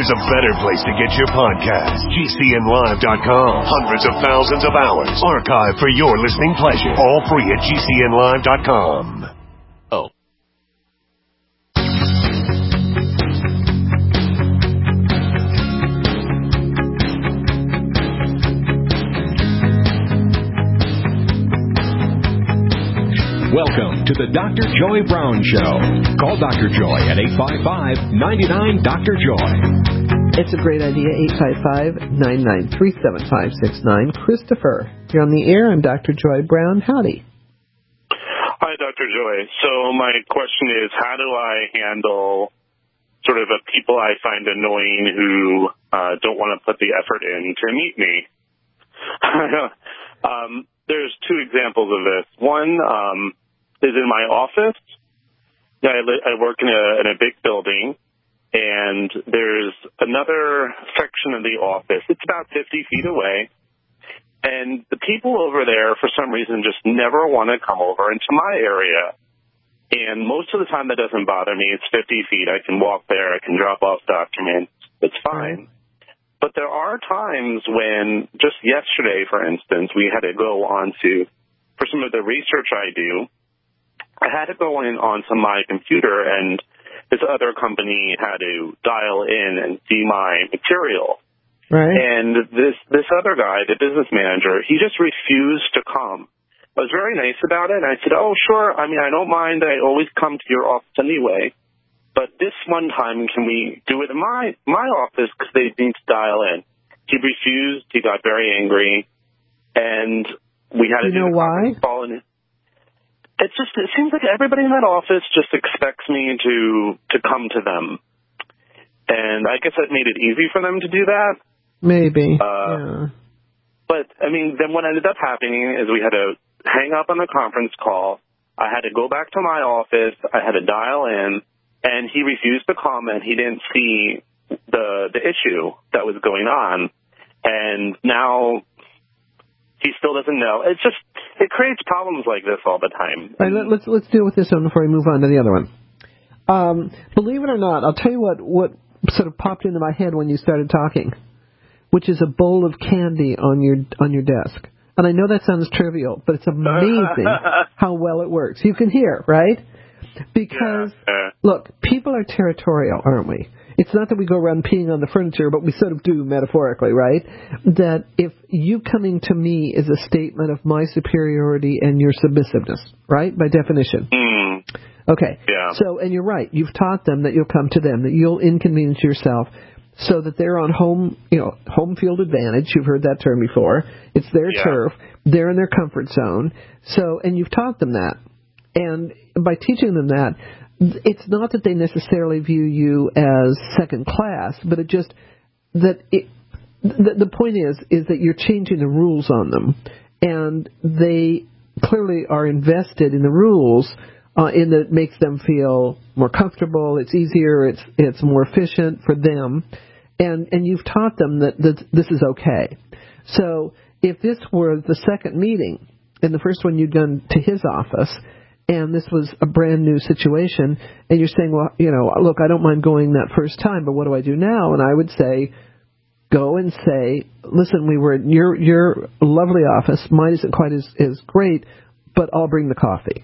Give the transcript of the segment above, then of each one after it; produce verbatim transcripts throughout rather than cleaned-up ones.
there's a better place to get your podcast. G C N live dot com. Hundreds of thousands of hours archived for your listening pleasure. All free at G C N live dot com. Oh. Welcome to the Doctor Joy Brown Show. Call Doctor Joy at eight five five, nine nine, Doctor Joy. It's a great idea, eight five five, nine nine three, seven five six nine. Christopher, you're on the air. I'm Doctor Joy Brown. Howdy. Hi, Doctor Joy. So my question is, how do I handle sort of a people I find annoying who uh, don't want to put the effort in to meet me? um, there's two examples of this. One um, is in my office. I, li- I work in a, in a big building, and there's another section of the office. It's about fifty feet away. And the people over there, for some reason, just never want to come over into my area. And most of the time, that doesn't bother me. It's fifty feet. I can walk there. I can drop off documents. It's fine. But there are times when, just yesterday, for instance, we had to go on to, for some of the research I do, I had to go in onto my computer, and this other company had to dial in and see my material. Right. And this this other guy, the business manager, he just refused to come. I was very nice about it, and I said, oh, sure, I mean, I don't mind. I always come to your office anyway. But this one time, can we do it in my, my office because they need to dial in? He refused. He got very angry, and we had to you do know the why? call. And it's just, it seems like everybody in that office just expects me to, to come to them. And I guess that made it easy for them to do that. Maybe. Uh, yeah. But, I mean, then what ended up happening is we had to hang up on the conference call. I had to go back to my office. I had to dial in, and he refused to come, and he didn't see the the issue that was going on. And now he still doesn't know. It's just, it creates problems like this all the time. All right, let, let's, let's deal with this one before we move on to the other one. Um, believe it or not, I'll tell you what, what sort of popped into my head when you started talking, which is a bowl of candy on your on your desk. And I know that sounds trivial, but it's amazing how well it works. You can hear, right? Because, yeah. look, people are territorial, aren't we? It's not that we go around peeing on the furniture, but we sort of do metaphorically, right? That if you coming to me is a statement of my superiority and your submissiveness, right, by definition. Mm. Okay. Yeah. So, and you're right. You've taught them that you'll come to them, that you'll inconvenience yourself, so that they're on home, you know, home field advantage. You've heard that term before. It's their yeah. turf. They're in their comfort zone. So, and you've taught them that. And by teaching them that, it's not that they necessarily view you as second class, but it just that it. The, the point is, is that you're changing the rules on them, and they clearly are invested in the rules. Uh, in that it makes them feel more comfortable. It's easier. It's it's more efficient for them, and and you've taught them that, that this is okay. So if this were the second meeting, and the first one you'd gone to his office, and this was a brand new situation, and you're saying, well, you know, look, I don't mind going that first time, but what do I do now? And I would say, go and say, listen, we were in your your lovely office. Mine isn't quite as, as great, but I'll bring the coffee.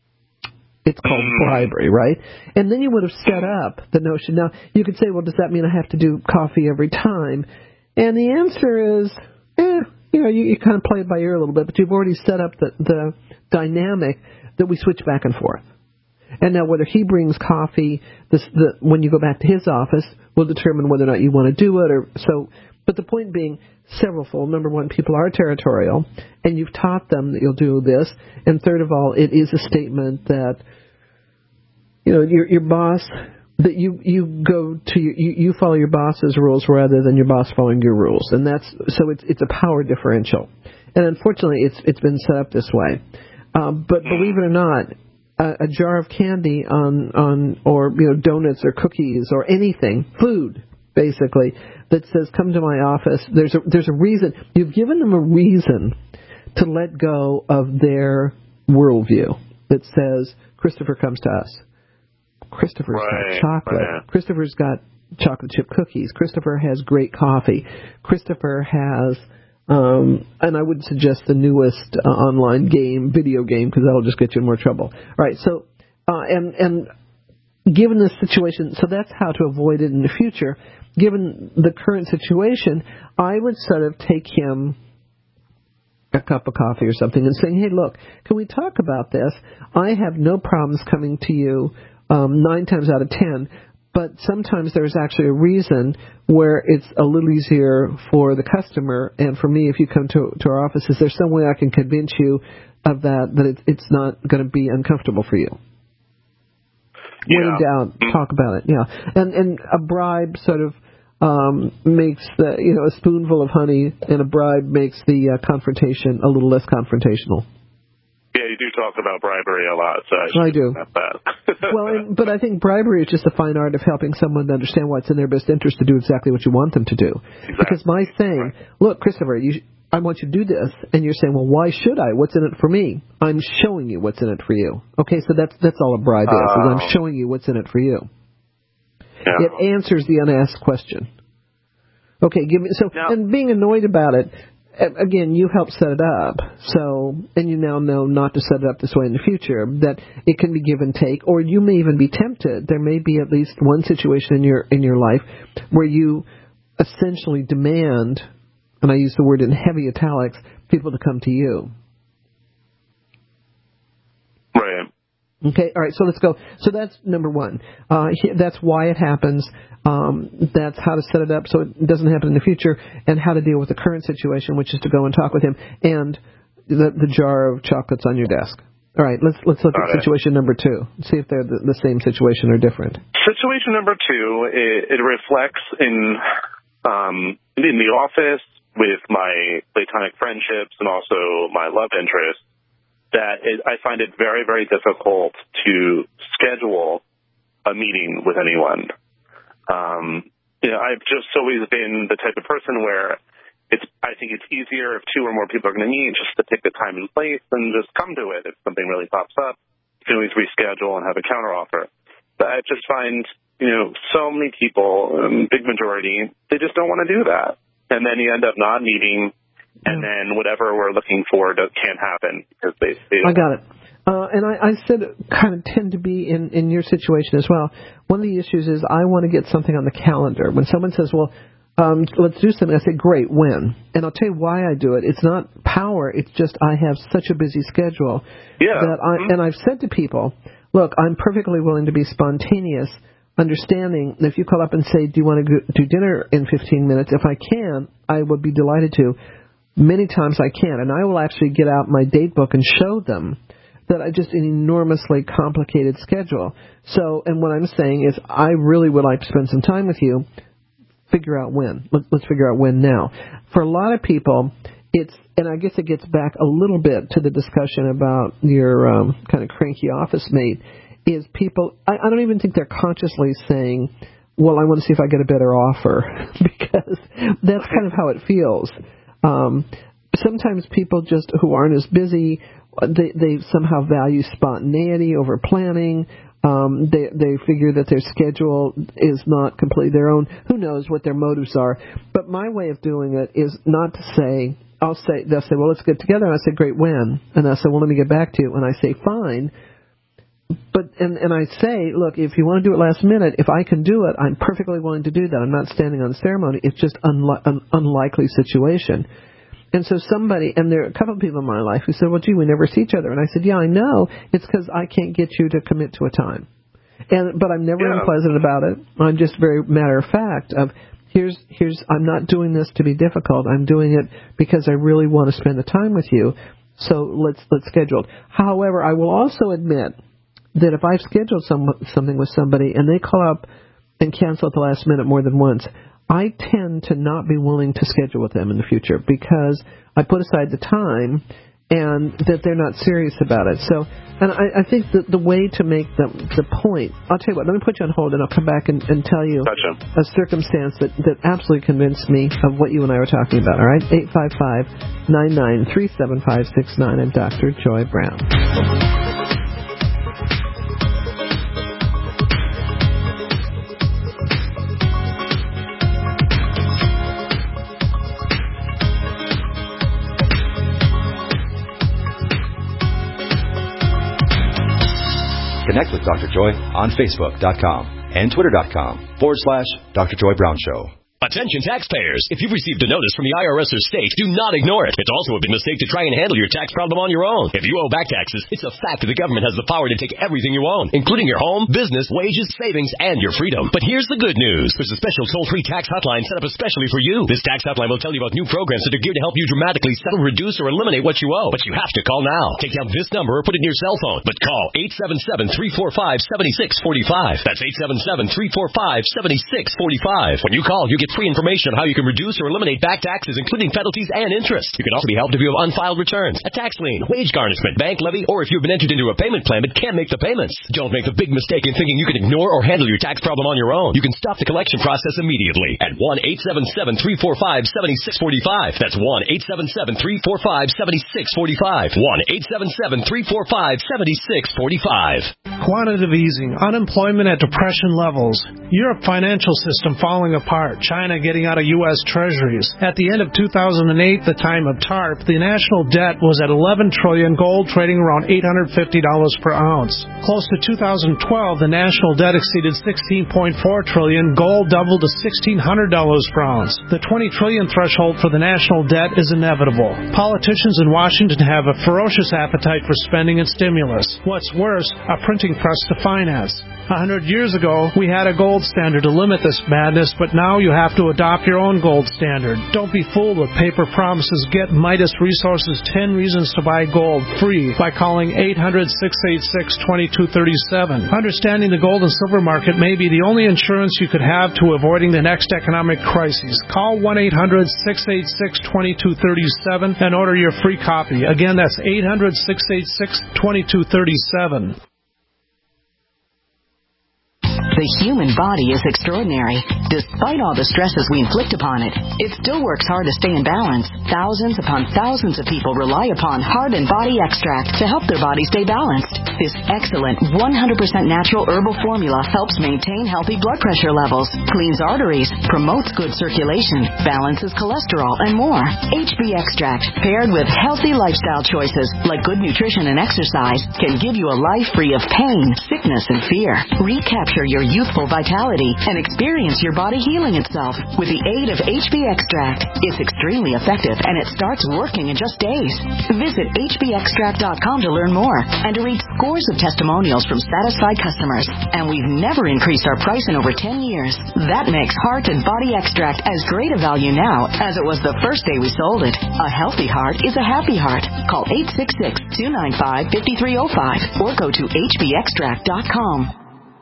It's called bribery, right? And then you would have set up the notion. Now, you could say, well, does that mean I have to do coffee every time? And the answer is, eh, you know, you, you kind of play it by ear a little bit, but you've already set up the, the dynamic that we switch back and forth. And now whether he brings coffee, this, the, when you go back to his office, will determine whether or not you want to do it. Or so. But the point being, severalfold. Number one, people are territorial, and you've taught them that you'll do this. And third of all, it is a statement that, you know, your your boss, that you, you go to, your, you, you follow your boss's rules rather than your boss following your rules. And that's, so it's it's a power differential. And unfortunately, it's it's been set up this way. Um, but believe it or not, a, a jar of candy on, on, or, you know, donuts or cookies or anything, food, basically, that says, come to my office, there's a, there's a reason. You've given them a reason to let go of their worldview that says, Christopher comes to us. Christopher's right, got chocolate. right. Christopher's got chocolate chip cookies. Christopher has great coffee. Christopher has, um, and I wouldn't suggest the newest uh, online game, video game, because that'll just get you in more trouble. All right, so, uh, and, and given this situation, so that's how to avoid it in the future. Given the current situation, I would sort of take him a cup of coffee or something and saying, hey, look, can we talk about this? I have no problems coming to you um, nine times out of ten, but sometimes there's actually a reason where it's a little easier for the customer and for me if you come to, to our office. Is there some way I can convince you of that, that it, it's not going to be uncomfortable for you? Yeah. When in doubt, talk about it, yeah. And, and a bribe sort of Um, makes the, you know, a spoonful of honey and a bribe makes the uh, confrontation a little less confrontational. Yeah, you do talk about bribery a lot, so I, I do. That. Well, and, but I think bribery is just a fine art of helping someone to understand what's in their best interest to do exactly what you want them to do. Exactly. Because my saying, right. Look, Christopher, you, I want you to do this, and you're saying, well, why should I? What's in it for me? I'm showing you what's in it for you. Okay, so that's that's all a bribe is, uh, is I'm showing you what's in it for you. Yeah. It answers the unasked question. Okay, give me so now, and being annoyed about it. Again, you helped set it up, so and you now know not to set it up this way in the future. That it can be give and take, or you may even be tempted. There may be at least one situation in your in your life where you essentially demand, and I use the word in heavy italics, people to come to you. Right. Okay, all right, so let's go. So that's number one. Uh, that's why it happens. Um, that's how to set it up so it doesn't happen in the future, and how to deal with the current situation, which is to go and talk with him, and the, the jar of chocolates on your desk. All right, let's let's look All at right. situation number two. See if they're the, the same situation or different. Situation number two, it, it reflects in um, in the office with my platonic friendships and also my love interests. That it, I find it very, very difficult to schedule a meeting with anyone. Um, you know, I've just always been the type of person where it's. I think it's easier if two or more people are going to meet just to pick the time and place and just come to it. If something really pops up, you can always reschedule and have a counteroffer. But I just find, you know, so many people, um, big majority, they just don't want to do that. And then you end up not meeting. And then whatever we're looking for can't happen because they. they I got it. Uh, and I, I said kind of tend to be in, in your situation as well. One of the issues is I want to get something on the calendar. When someone says, well, um, let's do something, I say, great, when? And I'll tell you why I do it. It's not power. It's just I have such a busy schedule. Yeah. That I, mm-hmm. And I've said to people, look, I'm perfectly willing to be spontaneous, understanding that if you call up and say, do you want to go, do dinner in fifteen minutes? If I can, I would be delighted to. Many times I can, and I will actually get out my date book and show them that I just an enormously complicated schedule. So, and what I'm saying is I really would like to spend some time with you. Figure out when. Let, let's figure out when now. For a lot of people, it's, and I guess it gets back a little bit to the discussion about your um, kind of cranky office mate, is people, I, I don't even think they're consciously saying, well, I want to see if I get a better offer, because that's kind of how it feels. Um, sometimes people just who aren't as busy, they, they somehow value spontaneity over planning. Um, they they figure that their schedule is not completely their own. Who knows what their motives are? But my way of doing it is not to say, I'll say, they'll say, well, let's get together. And I say, great, when? And I say, well, let me get back to you. And I say, fine. But and, and I say, look, if you want to do it last minute, if I can do it, I'm perfectly willing to do that. I'm not standing on ceremony. It's just unli- an unlikely situation. And so somebody, and there are a couple of people in my life who said, well, gee, we never see each other. And I said, yeah, I know. It's because I can't get you to commit to a time. And but I'm never yeah. unpleasant about it. I'm just very matter of fact of, here's, here's, I'm not doing this to be difficult. I'm doing it because I really want to spend the time with you. So let's, let's schedule it. However, I will also admit that if I've scheduled some, something with somebody and they call up and cancel at the last minute more than once, I tend to not be willing to schedule with them in the future because I put aside the time and that they're not serious about it. So, and I, I think that the way to make the, the point, I'll tell you what, let me put you on hold and I'll come back and, and tell you gotcha. a circumstance that, that absolutely convinced me of what you and I were talking about, all right? eight five five, nine nine three, seven five six nine. I'm Doctor Joy Brown. Connect with Doctor Joy on Facebook.com and Twitter.com forward slash Doctor Joy Brown Show. Attention taxpayers. If you've received a notice from the I R S or state, do not ignore it. It's also a big mistake to try and handle your tax problem on your own. If you owe back taxes, it's a fact that the government has the power to take everything you own, including your home, business, wages, savings, and your freedom. But here's the good news. There's a special toll-free tax hotline set up especially for you. This tax hotline will tell you about new programs that are geared to help you dramatically settle, reduce, or eliminate what you owe. But you have to call now. Take down this number or put it in your cell phone. But call eight seven seven, three four five, seven six four five. That's eight seven seven, three four five, seven six four five. When you call, you get free information on how you can reduce or eliminate back taxes, including penalties and interest. You can also be helped if you have unfiled returns, a tax lien, wage garnishment, bank levy, or if you've been entered into a payment plan but can't make the payments. Don't make the big mistake in thinking you can ignore or handle your tax problem on your own. You can stop the collection process immediately at one eight seven seven, three four five, seven six four five. That's one eight seven seven, three four five, seven six four five. one eight seven seven, three four five, seven six four five. Quantitative easing, unemployment at depression levels, Europe financial system falling apart, China getting out of U S Treasuries. At the end of two thousand eight, the time of TARP, the national debt was at eleven trillion dollars, gold trading around eight hundred fifty dollars per ounce. Close to two thousand twelve, the national debt exceeded sixteen point four trillion dollars, gold doubled to sixteen hundred dollars per ounce. The twenty trillion dollars threshold for the national debt is inevitable. Politicians in Washington have a ferocious appetite for spending and stimulus. What's worse, a printing press to finance. A hundred years ago, we had a gold standard to limit this madness, but now you have to adopt your own gold standard. Don't be fooled with paper promises. Get Midas Resources ten Reasons to Buy Gold free by calling eight hundred, six eight six, two two three seven. Understanding the gold and silver market may be the only insurance you could have to avoiding the next economic crisis. Call one eight hundred, six eight six, two two three seven and order your free copy. Again, that's eight hundred, six eight six, two two three seven. The human body is extraordinary. Despite all the stresses we inflict upon it, it still works hard to stay in balance. Thousands upon thousands of people rely upon Heart and Body Extract to help their body stay balanced. This excellent one hundred percent natural herbal formula helps maintain healthy blood pressure levels, cleans arteries, promotes good circulation, balances cholesterol, and more. H B Extract, paired with healthy lifestyle choices like good nutrition and exercise, can give you a life free of pain, sickness, and fear. Recapture your youthful vitality and experience your body healing itself with the aid of H B Extract. It's extremely effective and it starts working in just days. Visit H B extract dot com to learn more and to read scores of testimonials from satisfied customers. And we've never increased our price in over ten years. That makes Heart and Body Extract as great a value now as it was the first day we sold it. A healthy heart is a happy heart. Call eight six six, two nine five, five three zero five or go to H B extract dot com.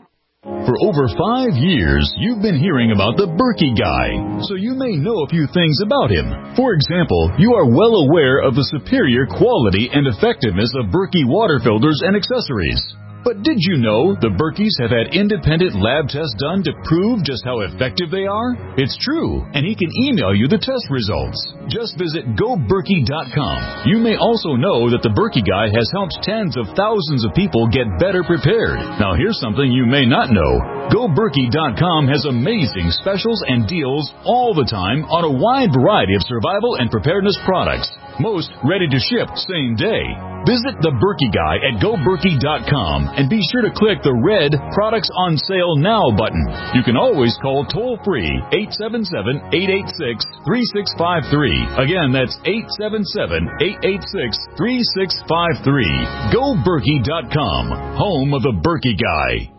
For over five years, you've been hearing about the Berkey Guy, so you may know a few things about him. For example, you are well aware of the superior quality and effectiveness of Berkey water filters and accessories. But did you know the Berkeys have had independent lab tests done to prove just how effective they are? It's true, and he can email you the test results. Just visit go berkey dot com. You may also know that the Berkey Guy has helped tens of thousands of people get better prepared. Now here's something you may not know. go berkey dot com has amazing specials and deals all the time on a wide variety of survival and preparedness products. Most ready to ship same day. Visit the Berkey Guy at go berkey dot com and be sure to click the red Products on Sale Now button. You can always call toll-free eight seven seven, eight eight six, three six five three. Again, that's eight seven seven, eight eight six, three six five three. go berkey dot com, home of the Berkey Guy.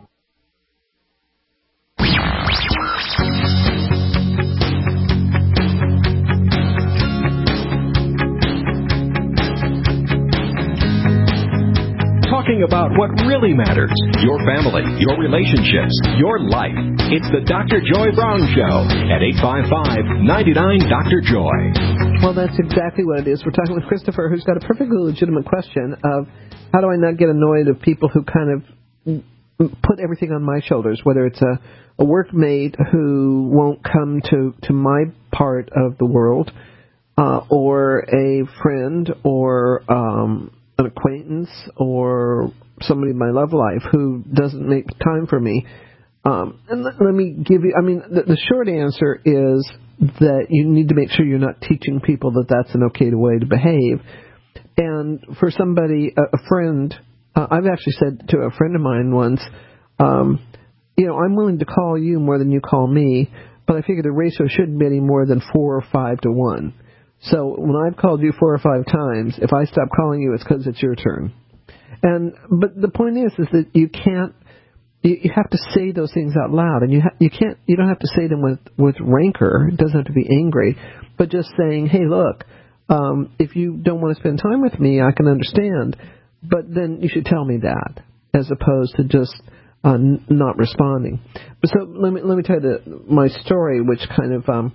Talking about what really matters, your family, your relationships, your life. It's the Doctor Joy Brown Show at eight five five, nine nine, Doctor Joy. Well, that's exactly what it is. We're talking with Christopher, who's got a perfectly legitimate question of how do I not get annoyed of people who kind of put everything on my shoulders, whether it's a, a workmate who won't come to, to my part of the world, uh, or a friend, or um, an acquaintance, or somebody in my love life who doesn't make time for me. Um, and let, let me give you, I mean, the, the short answer is that you need to make sure you're not teaching people that that's an okay way to behave. And for somebody, a, a friend, Uh, I've actually said to a friend of mine once, um, you know, I'm willing to call you more than you call me, but I figure the ratio shouldn't be any more than four or five to one. So when I've called you four or five times, if I stop calling you, it's because it's your turn. And but the point is, is that you can't. You, you have to say those things out loud, and you ha- you can't. You don't have to say them with, with rancor. It doesn't have to be angry, but just saying, "Hey, look, um, if you don't want to spend time with me, I can understand, but then you should tell me that, as opposed to just uh, n- not responding." But so let me let me tell you the, my story, which kind of um,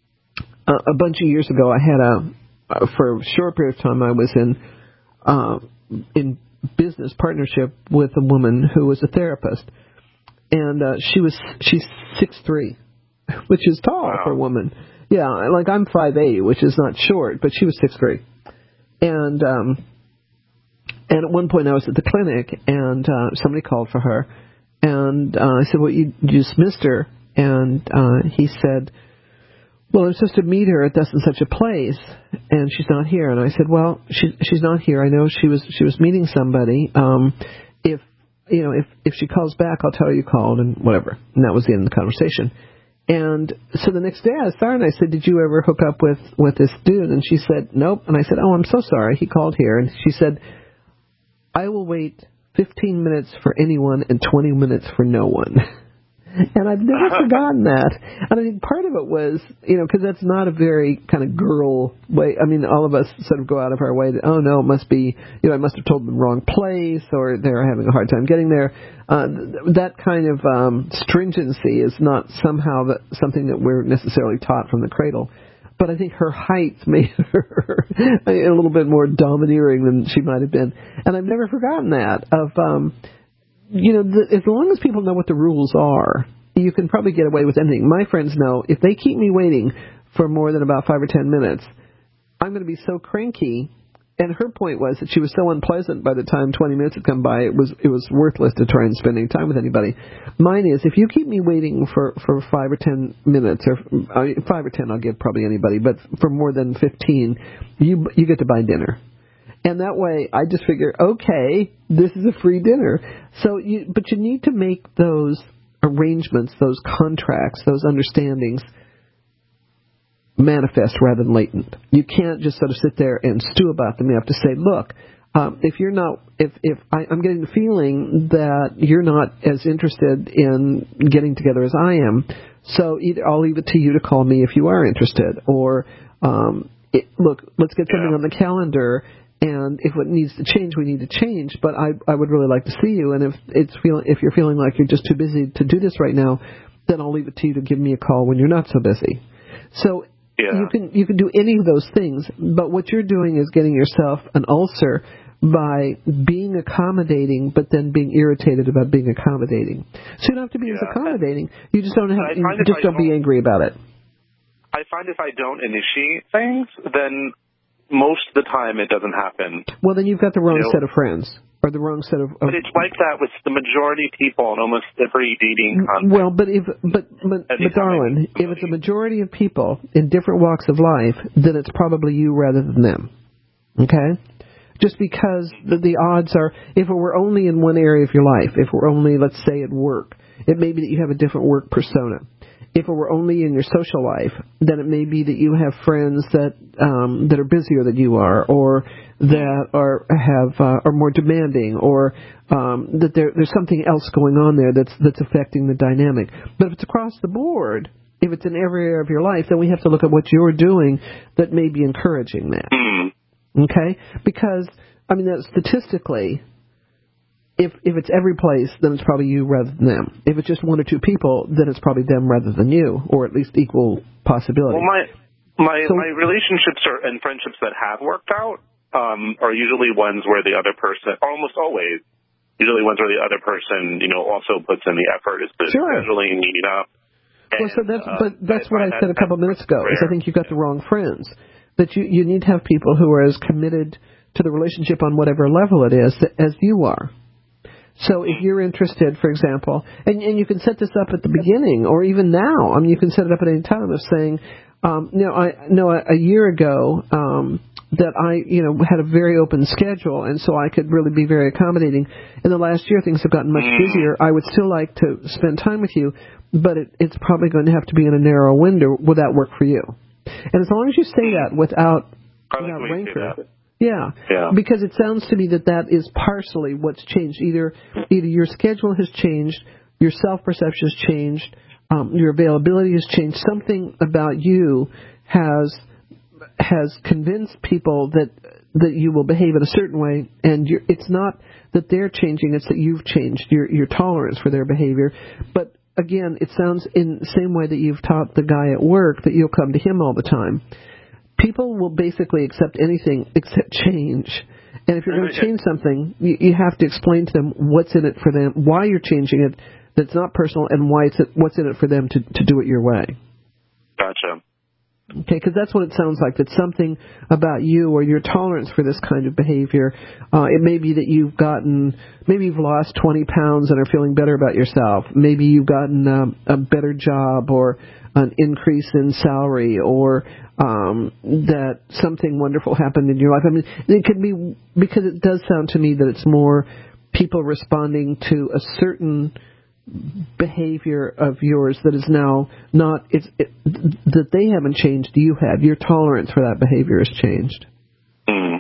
a, a bunch of years ago, I had a uh, for a short period of time, I was in uh, in. business partnership with a woman who was a therapist, and uh, she was she's six three, which is tall wow. for a woman. Yeah, like I'm five eight, which is not short, but she was six three. And um, and at one point I was at the clinic, and uh, somebody called for her, and uh, I said, "Well, you, you just missed her," and uh, he said, "Well, I'm supposed to meet her at thus and such a place, and she's not here." And I said, "Well, she, she's not here. I know she was she was meeting somebody. Um, if you know, if if she calls back, I'll tell her you called and whatever." And that was the end of the conversation. And so the next day I saw her and I said, "Did you ever hook up with with this dude?" And she said, "Nope." And I said, "Oh, I'm so sorry. He called here." And she said, "I will wait fifteen minutes for anyone and twenty minutes for no one." And I've never forgotten that. And I think part of it was, you know, because that's not a very kind of girl way. I mean, all of us sort of go out of our way to, oh, no, it must be, you know, I must have told them the wrong place, or they're having a hard time getting there. Uh, that kind of um, stringency is not somehow that, something that we're necessarily taught from the cradle. But I think her height made her a little bit more domineering than she might have been. And I've never forgotten that of... Um, You know, the, as long as people know what the rules are, you can probably get away with anything. My friends know if they keep me waiting for more than about five or ten minutes, I'm going to be so cranky. And her point was that she was so unpleasant by the time twenty minutes had come by, it was it was worthless to try and spend any time with anybody. Mine is, if you keep me waiting for, for five or ten minutes, or uh, five or ten I'll give probably anybody, but for more than fifteen, you you get to buy dinner. And that way, I just figure, okay, this is a free dinner. So, you, but you need to make those arrangements, those contracts, those understandings manifest rather than latent. You can't just sort of sit there and stew about them. You have to say, look, um, if you're not, if if I, I'm getting the feeling that you're not as interested in getting together as I am, so either I'll leave it to you to call me if you are interested, or um, it, look, let's get something yeah. on the calendar. And if it needs to change, we need to change. But I, I would really like to see you. And if it's feel, if you're feeling like you're just too busy to do this right now, then I'll leave it to you to give me a call when you're not so busy. So yeah. you can you can do any of those things. But what you're doing is getting yourself an ulcer by being accommodating, but then being irritated about being accommodating. So you don't have to be yeah. as accommodating. You just don't have. You just don't, don't be angry about it. I find if I don't initiate things, then most of the time it doesn't happen. Well, then you've got the wrong you know, set of friends, or the wrong set of, of... But it's like that with the majority of people in almost every dating context. Well, but if, but, but, but darling, if it's a majority of people in different walks of life, then it's probably you rather than them. Okay? Just because the, the odds are, if it were only in one area of your life, if it were only, let's say, at work, it may be that you have a different work persona. If it were only in your social life, then it may be that you have friends that um, that are busier than you are, or that are have uh, are more demanding, or um, that there, there's something else going on there that's that's affecting the dynamic. But if it's across the board, if it's in every area of your life, then we have to look at what you're doing that may be encouraging that. Okay? Because I mean, that statistically. If if it's every place, then it's probably you rather than them. If it's just one or two people, then it's probably them rather than you, or at least equal possibility. Well, my my so, my relationships are, and friendships that have worked out um, are usually ones where the other person, almost always, usually ones where the other person, you know, also puts in the effort, is the sure. scheduling, meeting up. And, well, so that's uh, but that's I, what I said a couple of minutes ago. Is I think you got the wrong friends. That you you need to have people who are as committed to the relationship on whatever level it is as you are. So if you're interested, for example, and, and you can set this up at the beginning or even now. I mean, you can set it up at any time of saying, um, no, I no, a, a year ago, um, that I, you know, had a very open schedule, and so I could really be very accommodating. In the last year, things have gotten much busier. I would still like to spend time with you, but it, it's probably going to have to be in a narrow window. Will that work for you? And as long as you say that without, without rancor, yeah, yeah, because it sounds to me that that is partially what's changed. Either either your schedule has changed, your self-perception has changed, um, your availability has changed. Something about you has has convinced people that that you will behave in a certain way, and you're, it's not that they're changing; it's that you've changed your your tolerance for their behavior. But again, it sounds in the same way that you've taught the guy at work that you'll come to him all the time. People will basically accept anything except change. And if you're going to change something, you, you have to explain to them what's in it for them, why you're changing it, that's not personal, and why it's what's in it for them to, to do it your way. Gotcha. Okay, because that's what it sounds like. That something about you or your tolerance for this kind of behavior, uh, it may be that you've gotten, maybe you've lost twenty pounds and are feeling better about yourself. Maybe you've gotten um, a better job or an increase in salary, or um, that something wonderful happened in your life. I mean, it could be, because it does sound to me that it's more people responding to a certain behavior of yours that is now not, it's, it, that they haven't changed, you have. Your tolerance for that behavior has changed. Mm.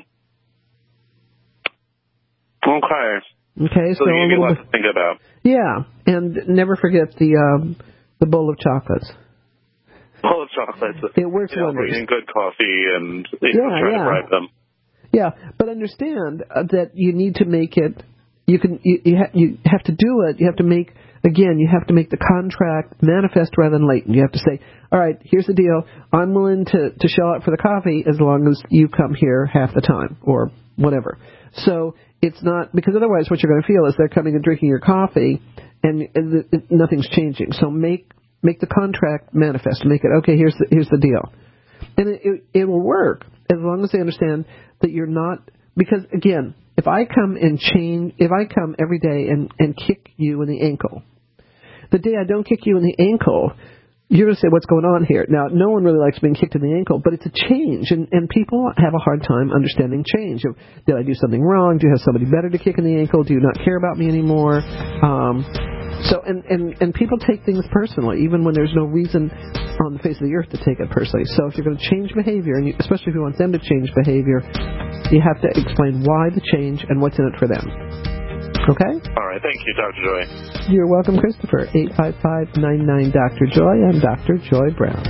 Okay. Okay, so, so you give me lots to think about. Yeah, and never forget the um, the bowl of chocolates. Bowl of chocolates. It works you know, wonders. Bringing good coffee and you yeah, know, trying yeah. to bribe them. Yeah, but understand uh, that you need to make it. You can you you, ha- you have to do it. You have to make again. You have to make the contract manifest rather than latent. You have to say, all right, here's the deal. I'm willing to to shell out for the coffee as long as you come here half the time or whatever. So it's not, because otherwise what you're going to feel is they're coming and drinking your coffee and, and the, it, nothing's changing. So make make the contract manifest. Make it okay. Here's the here's the deal, and it, it it will work as long as they understand that you're not. Because again, if I come and change, if I come every day and, and kick you in the ankle, the day I don't kick you in the ankle, you're going to say, what's going on here? Now, no one really likes being kicked in the ankle, but it's a change, and, and people have a hard time understanding change. Did I do something wrong? Do you have somebody better to kick in the ankle? Do you not care about me anymore? Um, so, and, and, and people take things personally, even when there's no reason on the face of the earth to take it personally. So if you're going to change behavior, and you, especially if you want them to change behavior, you have to explain why the change and what's in it for them. Okay? All right. Thank you, Doctor Joy. You're welcome, Christopher. eight five five, nine nine, Doctor Joy. I'm Doctor Joy Brown.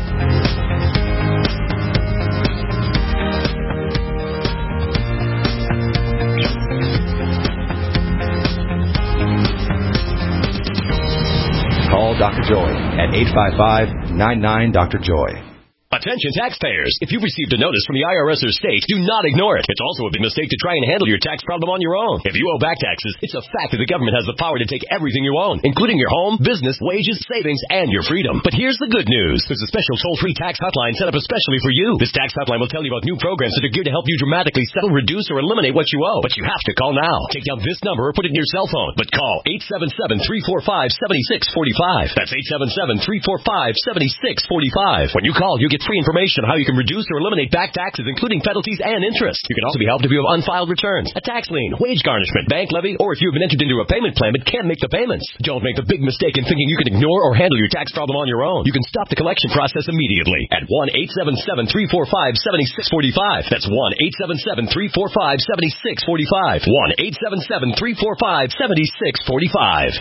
Call Doctor Joy at eight five five, nine nine, Doctor Joy. Attention taxpayers. If you've received a notice from the I R S or state, do not ignore it. It's also a big mistake to try and handle your tax problem on your own. If you owe back taxes, it's a fact that the government has the power to take everything you own, including your home, business, wages, savings, and your freedom. But here's the good news. There's a special toll-free tax hotline set up especially for you. This tax hotline will tell you about new programs that are geared to help you dramatically settle, reduce, or eliminate what you owe. But you have to call now. Take down this number or put it in your cell phone. But call eight seven seven, three four five, seven six four five. That's eight seven seven, three four five, seven six four five. When you call, you get free information on how you can reduce or eliminate back taxes, including penalties and interest. You can also be helped if you have unfiled returns, a tax lien, wage garnishment, bank levy, or if you have been entered into a payment plan but can't make the payments. Don't make the big mistake in thinking you can ignore or handle your tax problem on your own. You can stop the collection process immediately at one eight seven seven, three four five, seven six four five. That's one eight seven seven, three four five, seven six four five. one eight seven seven, three four five, seven six four five.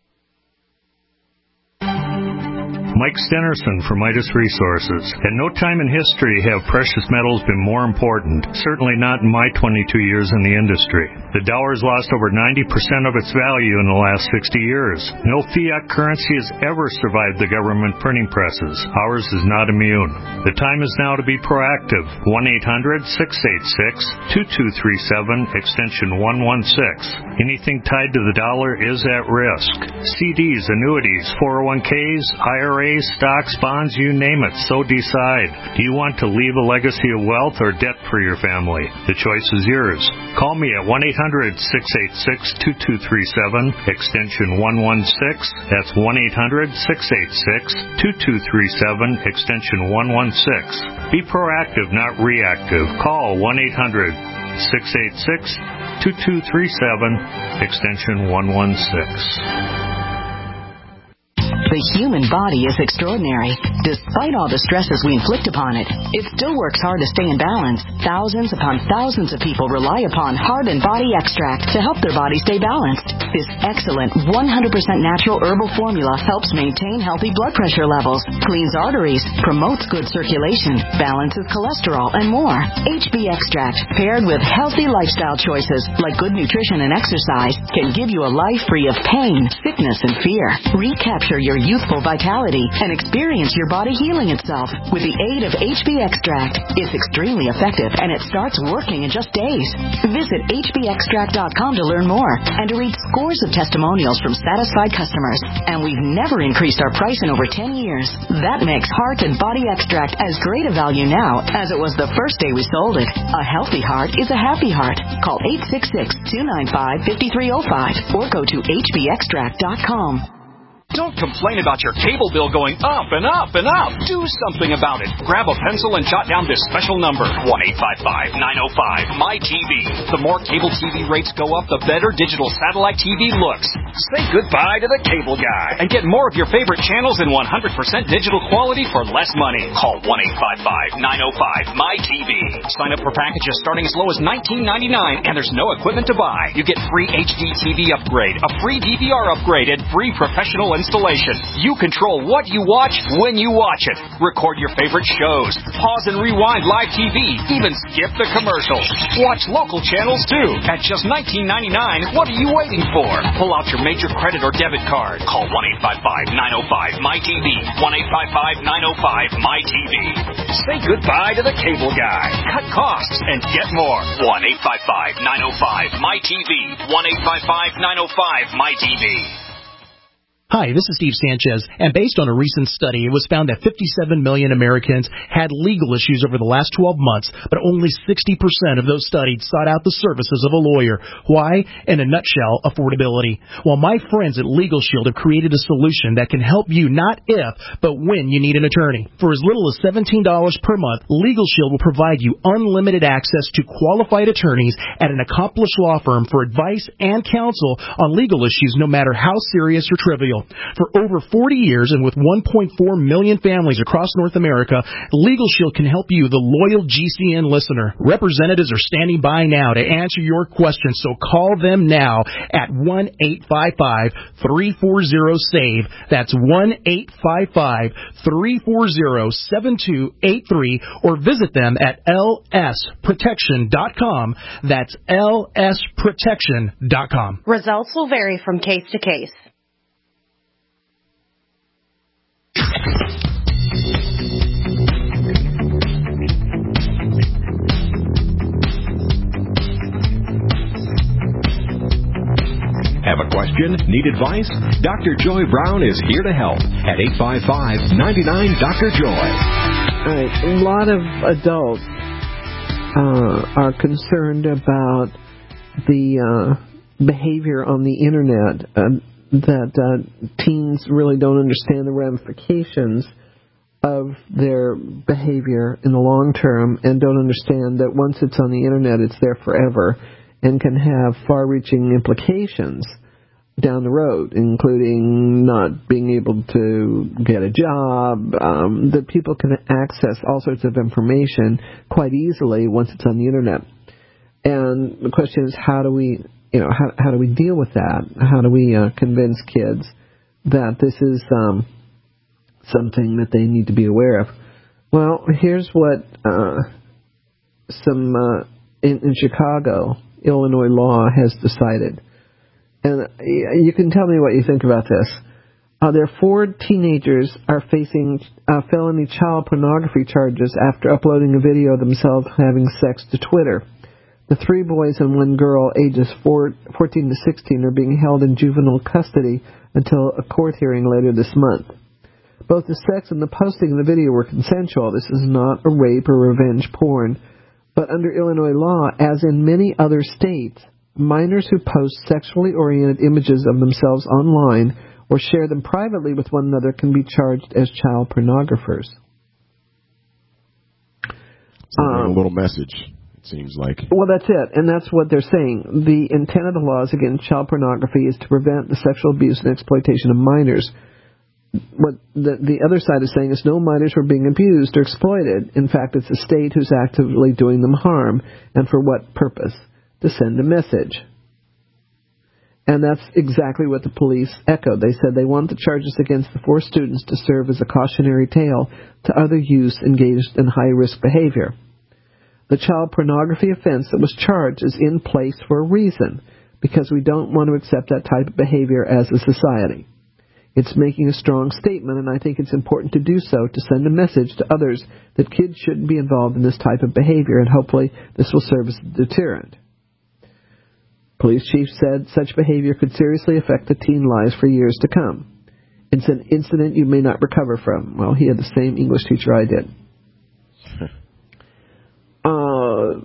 Mike Stenerson from Midas Resources. At no time in history have precious metals been more important, certainly not in my twenty-two years in the industry. The dollar has lost over ninety percent of its value in the last sixty years. No fiat currency has ever survived the government printing presses. Ours is not immune. The time is now to be proactive. one eight hundred, six eight six, two two three seven, extension one one six. Anything tied to the dollar is at risk. C Ds, annuities, four oh one Ks, I R As, R As, stocks, bonds, you name it. So decide. Do you want to leave a legacy of wealth or debt for your family? The choice is yours. Call me at one eight hundred, six eight six, two two three seven, extension one one six. That's one eight hundred, six eight six, two two three seven, extension one one six. Be proactive, not reactive. Call one eight hundred, six eight six, two two three seven, extension one one six. The human body is extraordinary. Despite all the stresses we inflict upon it, it still works hard to stay in balance. Thousands upon thousands of people rely upon Heart and Body Extract to help their body stay balanced. This excellent one hundred percent natural herbal formula helps maintain healthy blood pressure levels, cleans arteries, promotes good circulation, balances cholesterol, and more. H B Extract, paired with healthy lifestyle choices like good nutrition and exercise, can give you a life free of pain, sickness, and fear. Recapture your youthful vitality and experience your body healing itself with the aid of H B Extract. It's extremely effective and it starts working in just days. Visit H B extract dot com to learn more and to read scores of testimonials from satisfied customers. And we've never increased our price in over ten years. That makes Heart and Body Extract as great a value now as it was the first day we sold it. A healthy heart is a happy heart. Call eight six six, two nine five, five three zero five or go to H B extract dot com. Don't complain about your cable bill going up and up and up. Do something about it. Grab a pencil and jot down this special number, one eight five five, nine oh five, M Y T V. The more cable T V rates go up, the better digital satellite T V looks. Say goodbye to the cable guy and get more of your favorite channels in one hundred percent digital quality for less money. Call one eight five five, nine oh five, M Y T V. Sign up for packages starting as low as nineteen ninety-nine, and there's no equipment to buy. You get free H D T V upgrade, a free D V R upgrade, and free professional installation. You control what you watch when you watch it. Record your favorite shows. Pause and rewind live T V. Even skip the commercials. Watch local channels too. At just nineteen ninety-nine, what are you waiting for? Pull out your major credit or debit card. Call one eight five five, nine oh five, M Y T V. one eight five five, nine oh five, M Y T V. Say goodbye to the cable guy. Cut costs and get more. one eight five five, nine oh five, M Y T V. one eight five five, nine oh five, M Y T V. Hi, this is Steve Sanchez, and based on a recent study, it was found that fifty-seven million Americans had legal issues over the last twelve months, but only sixty percent of those studied sought out the services of a lawyer. Why? In a nutshell, affordability. Well, my friends at Legal Shield have created a solution that can help you not if, but when you need an attorney. For as little as seventeen dollars per month, Legal Shield will provide you unlimited access to qualified attorneys at an accomplished law firm for advice and counsel on legal issues, no matter how serious or trivial. For over forty years and with one point four million families across North America, Legal Shield can help you, the loyal G C N listener. Representatives are standing by now to answer your questions, so call them now at one eight five five, three four zero, S A V E. That's one eight five five, three four zero, seven two eight three, or visit them at L S protection dot com. That's L S protection dot com. Results will vary from case to case. Have a question? Need advice? Doctor Joy Brown is here to help at eight five five, nine nine, Doctor Joy. All right. A lot of adults uh, are concerned about the uh, behavior on the Internet, uh, that uh, teens really don't understand the ramifications of their behavior in the long term and don't understand that once it's on the Internet, it's there forever and can have far-reaching implications down the road, including not being able to get a job, um, that people can access all sorts of information quite easily once it's on the Internet. And the question is, how do we, you know, how, how do we deal with that? How do we uh, convince kids that this is um, something that they need to be aware of? Well, here's what uh, some uh, in, in Chicago, Illinois law has decided. And you can tell me what you think about this. Uh, their four teenagers are facing uh, felony child pornography charges after uploading a video of themselves having sex to Twitter. The three boys and one girl, ages four, fourteen to sixteen, are being held in juvenile custody until a court hearing later this month. Both the sex and the posting of the video were consensual. This is not a rape or revenge porn. But under Illinois law, as in many other states, minors who post sexually oriented images of themselves online or share them privately with one another can be charged as child pornographers. Um, a little message, it seems like. Well, that's it, and that's what they're saying. The intent of the laws against child pornography is to prevent the sexual abuse and exploitation of minors. What the, the other side is saying is no minors were being abused or exploited. In fact, it's the state who's actively doing them harm, and for what purpose? To send a message. And that's exactly what the police echoed. They said they want the charges against the four students to serve as a cautionary tale to other youths engaged in high-risk behavior. The child pornography offense that was charged is in place for a reason, because we don't want to accept that type of behavior as a society. It's making a strong statement, and I think it's important to do so to send a message to others that kids shouldn't be involved in this type of behavior, and hopefully this will serve as a deterrent. Police chief said such behavior could seriously affect the teen lives for years to come. It's an incident you may not recover from. Well, he had the same English teacher I did. uh,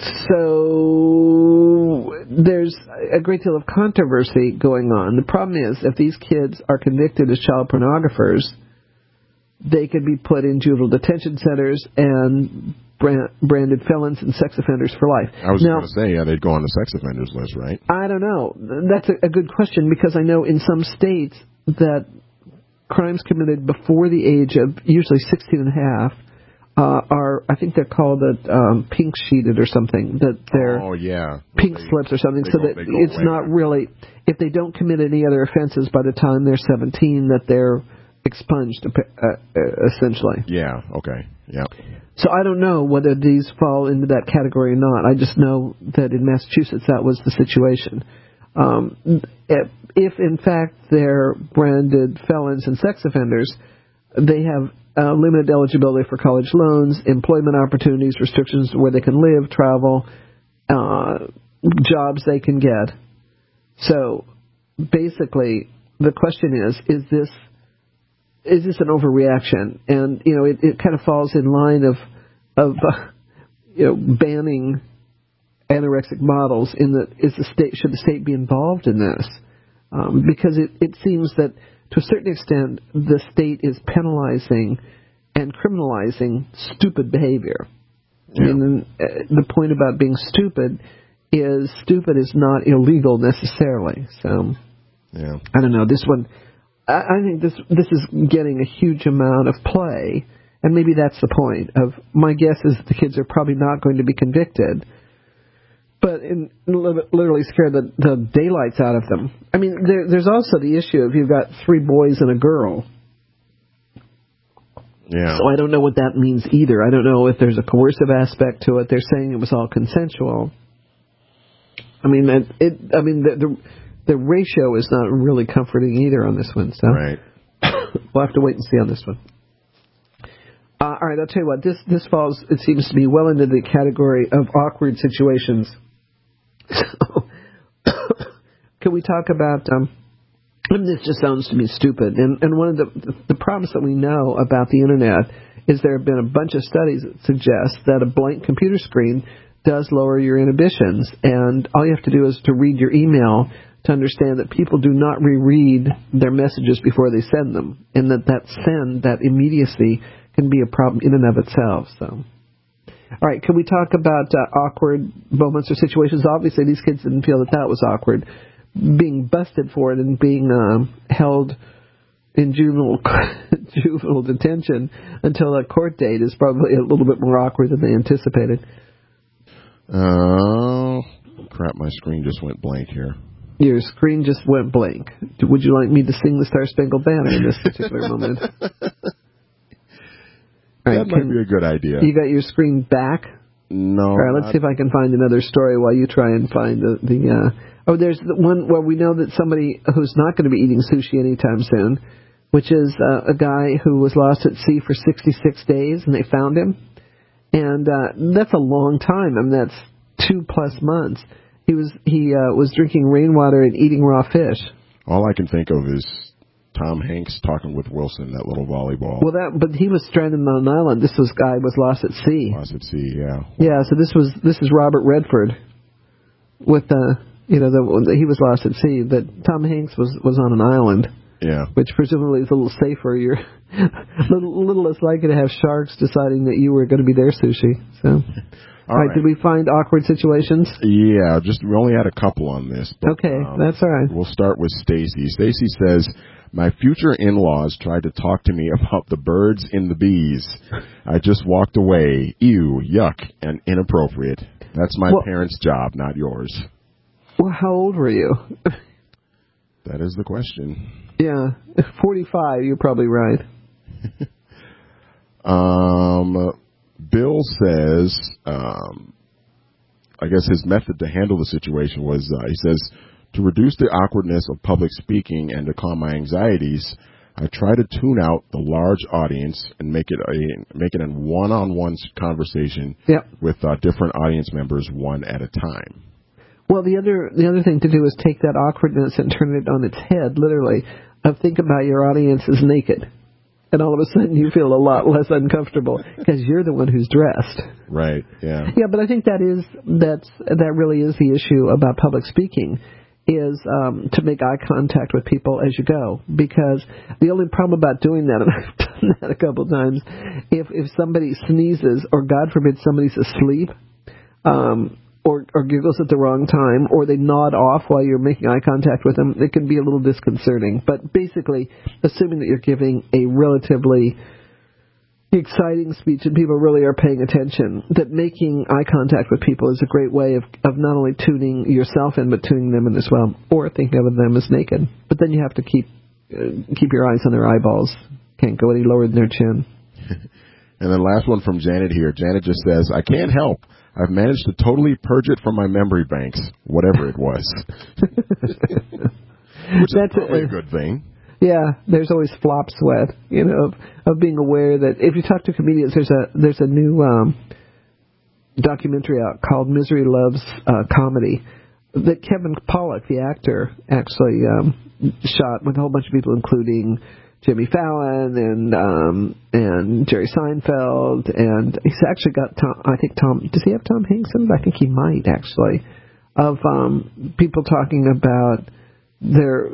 so there's a great deal of controversy going on. The problem is, if these kids are convicted as child pornographers, they could be put in juvenile detention centers and branded felons and sex offenders for life. I was going to say, yeah, they'd go on the sex offenders list, right? I don't know. That's a, a good question, because I know in some states that crimes committed before the age of usually sixteen and a half uh, are, I think they're called a, um, pink sheeted or something. That they're oh yeah, pink they, slips or something, so go, that it's away. Not really, if they don't commit any other offenses by the time they're seventeen, that they're expunged, uh, essentially. Yeah. Okay. Yeah. So I don't know whether these fall into that category or not. I just know that in Massachusetts that was the situation. Um, if, if in fact they're branded felons and sex offenders, they have uh, limited eligibility for college loans, employment opportunities, restrictions where they can live, travel, uh, jobs they can get. So basically, the question is: Is this Is this an overreaction? And, you know, it, it kind of falls in line of, of uh, you know, banning anorexic models in the, is the state, should the state be involved in this? Um, because it, it seems that, to a certain extent, the state is penalizing and criminalizing stupid behavior. Yeah. And uh, the point about being stupid is stupid is not illegal necessarily. So, yeah. I don't know. This one... I think this this is getting a huge amount of play, and maybe that's the point. Of my guess is the kids are probably not going to be convicted, but in, literally scare the, the daylights out of them. I mean, there, there's also the issue of you've got three boys and a girl. Yeah. So I don't know what that means either. I don't know if there's a coercive aspect to it. They're saying it was all consensual. I mean, it. it I mean, the. the The ratio is not really comforting either on this one, so right. We'll have to wait and see on this one. Uh, all right, I'll tell you what. This this falls, it seems to me, well into the category of awkward situations. So, can we talk about? Um, and this just sounds to me stupid. And and one of the the problems that we know about the internet is there have been a bunch of studies that suggest that a blank computer screen does lower your inhibitions, and all you have to do is to read your email to understand that people do not reread their messages before they send them, and that that send, that immediacy, can be a problem in and of itself. So, all right, can we talk about uh, awkward moments or situations? Obviously, these kids didn't feel that that was awkward. Being busted for it and being uh, held in juvenile juvenile detention until a court date is probably a little bit more awkward than they anticipated. Oh, crap, my screen just went blank here. Your screen just went blank. Would you like me to sing the Star Spangled Banner in this particular moment? Right, that might be a good idea. You got your screen back? No. All right, let's see if I can find another story while you try and find the... the uh, oh, there's the one where we know that somebody who's not going to be eating sushi anytime soon, which is uh, a guy who was lost at sea for sixty-six days, and they found him. And uh, that's a long time. I mean, that's two plus months. He was he uh, was drinking rainwater and eating raw fish. All I can think of is Tom Hanks talking with Wilson, that little volleyball. Well, that but he was stranded on an island. This was guy was lost at sea. Lost at sea, yeah. Yeah, so this was this is Robert Redford with the you know the he was lost at sea, but Tom Hanks was was on an island. Yeah. Which presumably is a little safer. You're a little, little less likely to have sharks deciding that you were going to be their sushi. So. All right, right, did we find awkward situations? Yeah, just we only had a couple on this. But, okay, um, that's all right. We'll start with Stacy. Stacy says, my future in-laws tried to talk to me about the birds and the bees. I just walked away. Ew, yuck, and inappropriate. That's my well, parents' job, not yours. Well, how old were you? That is the question. Yeah, forty-five, you're probably right. um... Bill says, um, I guess his method to handle the situation was, uh, he says, to reduce the awkwardness of public speaking and to calm my anxieties, I try to tune out the large audience and make it a make it a one-on-one conversation yep. with uh, different audience members, one at a time. Well, the other the other thing to do is take that awkwardness and turn it on its head, literally. Of think about your audience is naked. And all of a sudden you feel a lot less uncomfortable because you're the one who's dressed. Right, yeah. Yeah, but I think that is, that's, that really is the issue about public speaking, is um, to make eye contact with people as you go. Because the only problem about doing that, and I've done that a couple times, if, if somebody sneezes or, God forbid, somebody's asleep, um, or, or giggles at the wrong time, or they nod off while you're making eye contact with them, it can be a little disconcerting. But basically, assuming that you're giving a relatively exciting speech and people really are paying attention, that making eye contact with people is a great way of, of not only tuning yourself in, but tuning them in as well, or thinking of them as naked. But then you have to keep uh, keep your eyes on their eyeballs. Can't go any lower than their chin. And then last one from Janet here. Janet just says, I can't help. I've managed to totally purge it from my memory banks, whatever it was. Which is That's probably a, a good thing. Yeah, there's always flop sweat, you know, of, of being aware that if you talk to comedians, there's a there's a new um, documentary out called Misery Loves uh, Comedy that Kevin Pollak, the actor, actually um, shot with a whole bunch of people, including Jimmy Fallon and um, and Jerry Seinfeld, and he's actually got Tom, I think Tom, does he have Tom Hanks in it? I think he might, actually, of um, people talking about their,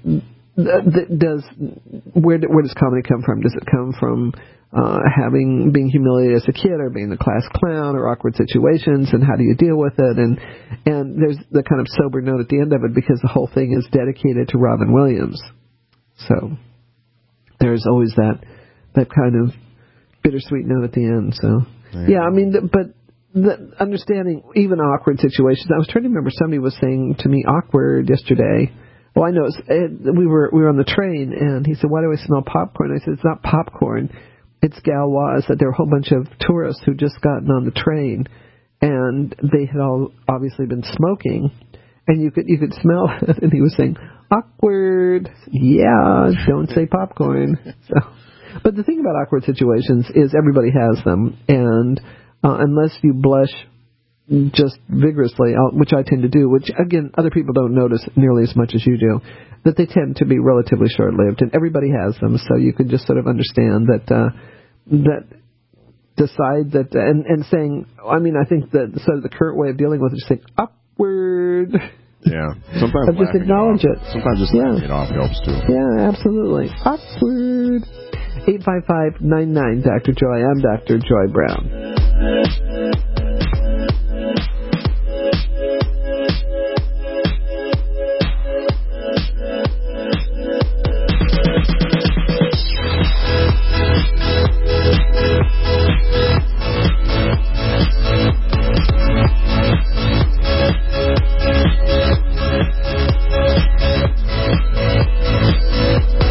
does, where, where does comedy come from? Does it come from uh, having, being humiliated as a kid, or being the class clown, or awkward situations, and how do you deal with it? And, and there's the kind of sober note at the end of it, because the whole thing is dedicated to Robin Williams. So there's always that that kind of bittersweet note at the end. So, yeah, yeah I mean, but the understanding even awkward situations. I was trying to remember, somebody was saying to me awkward yesterday. Well, I know it's, it, we were we were on the train, and he said, "Why do I smell popcorn?" I said, "It's not popcorn. It's galois." That there were a whole bunch of tourists who just gotten on the train, and they had all obviously been smoking, and you could you could smell it. And he was saying, awkward. Yeah, don't say popcorn. So, but the thing about awkward situations is everybody has them, and uh, unless you blush just vigorously, which I tend to do, which again other people don't notice nearly as much as you do, that they tend to be relatively short-lived, and everybody has them. So you can just sort of understand that uh, that decide that and and saying. I mean, I think that sort of the current way of dealing with it is saying awkward. Yeah, sometimes just acknowledge it. it. Sometimes just yeah. laughing it off helps too. Yeah, absolutely. Awkward. eight five five, nine nine, Doctor Joy. I'm Doctor Joy Brown.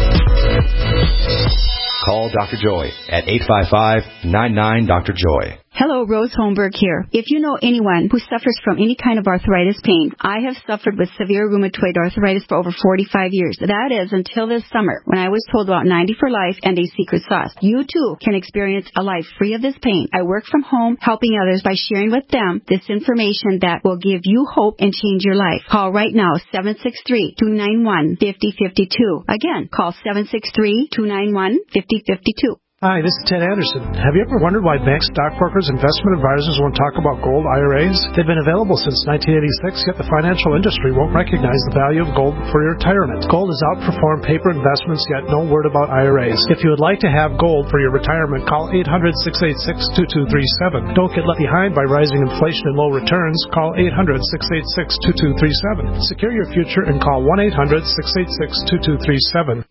Call Doctor Joy at eight five five, nine nine, Doctor Joy. Hello, Rose Holmberg here. If you know anyone who suffers from any kind of arthritis pain, I have suffered with severe rheumatoid arthritis for over forty-five years. That is until this summer, when I was told about ninety for Life and a secret sauce. You too can experience a life free of this pain. I work from home, helping others by sharing with them this information that will give you hope and change your life. Call right now, seven six three, two nine one, five zero five two. Again, call seven six three, two nine one, five zero five two. Hi, this is Ted Anderson. Have you ever wondered why banks, stockbrokers, investment advisors won't talk about gold I R As? They've been available since nineteen eighty-six, yet the financial industry won't recognize the value of gold for your retirement. Gold has outperformed paper investments, yet no word about I R As. If you would like to have gold for your retirement, call eight hundred, six eight six, two two three seven. Don't get left behind by rising inflation and low returns. Call eight hundred, six eight six, two two three seven. Secure your future and call one eight hundred, six eight six, two two three seven.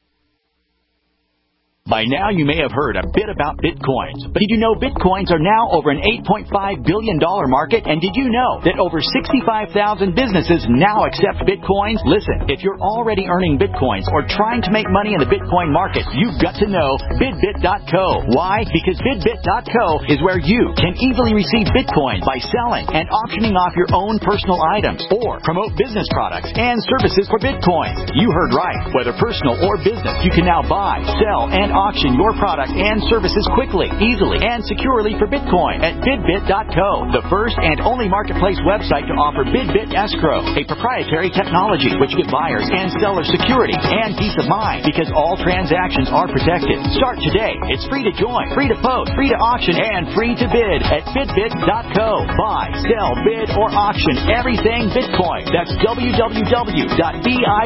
By now, you may have heard a bit about Bitcoins. But did you know Bitcoins are now over an eight point five billion dollars market? And did you know that over sixty-five thousand businesses now accept Bitcoins? Listen, if you're already earning Bitcoins or trying to make money in the Bitcoin market, you've got to know Bidbit dot co. Why? Because Bidbit dot co is where you can easily receive Bitcoins by selling and auctioning off your own personal items or promote business products and services for Bitcoins. You heard right. Whether personal or business, you can now buy, sell, and auction your product and services quickly, easily, and securely for Bitcoin at Bidbit dot co, the first and only marketplace website to offer Bidbit Escrow, a proprietary technology which gives buyers and sellers security and peace of mind because all transactions are protected. Start today. It's free to join, free to post, free to auction, and free to bid at Bidbit dot co. Buy, sell, bid, or auction everything Bitcoin. That's w w w dot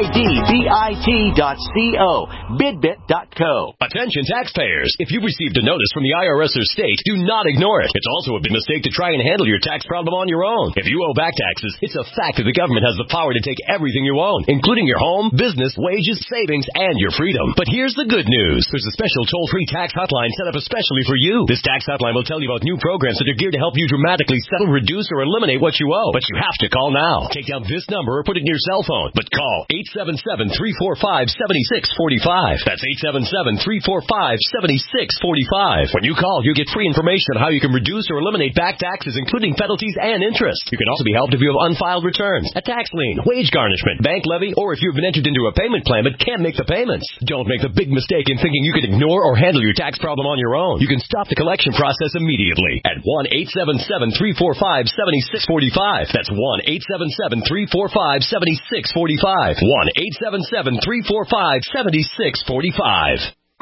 bidbit dot co. Bidbit dot co. Attention taxpayers. If you've received a notice from the I R S or state, do not ignore it. It's also a big mistake to try and handle your tax problem on your own. If you owe back taxes, it's a fact that the government has the power to take everything you own, including your home, business, wages, savings, and your freedom. But here's the good news. There's a special toll-free tax hotline set up especially for you. This tax hotline will tell you about new programs that are geared to help you dramatically settle, reduce, or eliminate what you owe. But you have to call now. Take down this number or put it in your cell phone. But call eight seven seven, three four five, seven six four five. That's eight seven seven, three four five, seven six four five. When you call, you get free information on how you can reduce or eliminate back taxes, including penalties and interest. You can also be helped if you have unfiled returns, a tax lien, wage garnishment, bank levy, or if you've been entered into a payment plan but can't make the payments. Don't make the big mistake in thinking you can ignore or handle your tax problem on your own. You can stop the collection process immediately at one eight seven seven, three four five, seven six four five. That's one eight seven seven, three four five, seven six four five. one eight seven seven, three four five, seven six four five.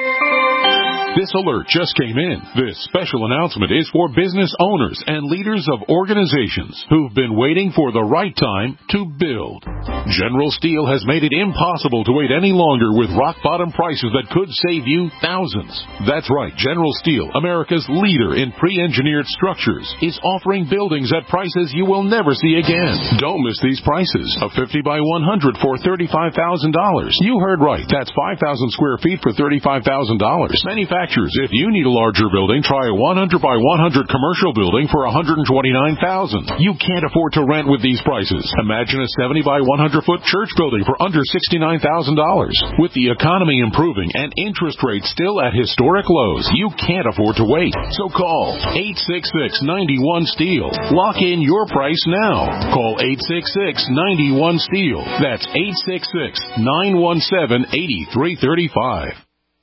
This alert just came in. This special announcement is for business owners and leaders of organizations who've been waiting for the right time to build. General Steel has made it impossible to wait any longer with rock-bottom prices that could save you thousands. That's right. General Steel, America's leader in pre-engineered structures, is offering buildings at prices you will never see again. Don't miss these prices. A fifty by one hundred for thirty-five thousand dollars. You heard right. That's five thousand square feet for thirty-five thousand dollars. Manufacturers, if you need a larger building, try a one hundred by one hundred commercial building for one hundred twenty-nine thousand dollars. You can't afford to rent with these prices. Imagine a seventy by one hundred foot church building for under sixty-nine thousand dollars. With the economy improving and interest rates still at historic lows, you can't afford to wait. So call eight six six, nine one, STEEL. Lock in your price now. Call eight six six, nine one, STEEL. That's eight six six, nine one seven, eight three three five.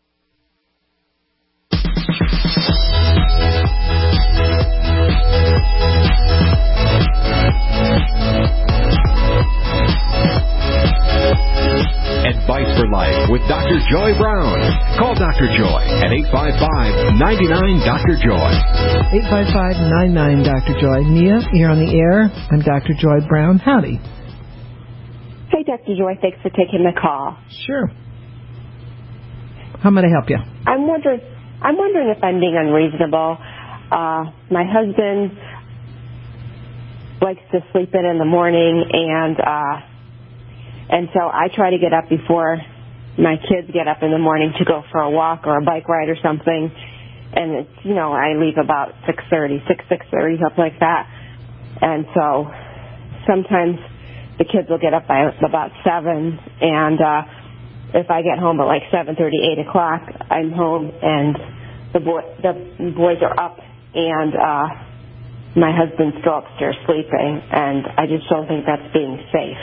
Advice for Life with Doctor Joy Brown. Call Doctor Joy at eight five five, nine nine, Doctor Joy. eight five five, nine nine, Doctor Joy. Mia, you're on the air. I'm Doctor Joy Brown. Howdy. Hey, Doctor Joy. Thanks for taking the call. Sure. How may I help you? I'm wondering, I'm wondering if I'm being unreasonable. Uh, my husband likes to sleep in in the morning, and uh, and so I try to get up before my kids get up in the morning to go for a walk or a bike ride or something. And it's, you know, I leave about six thirty, six, six thirty, something like that. And so sometimes the kids will get up by about seven, and uh, if I get home at like seven thirty, eight o'clock, I'm home, and the boy, the boys are up and uh, my husband's still upstairs sleeping, and I just don't think that's being safe.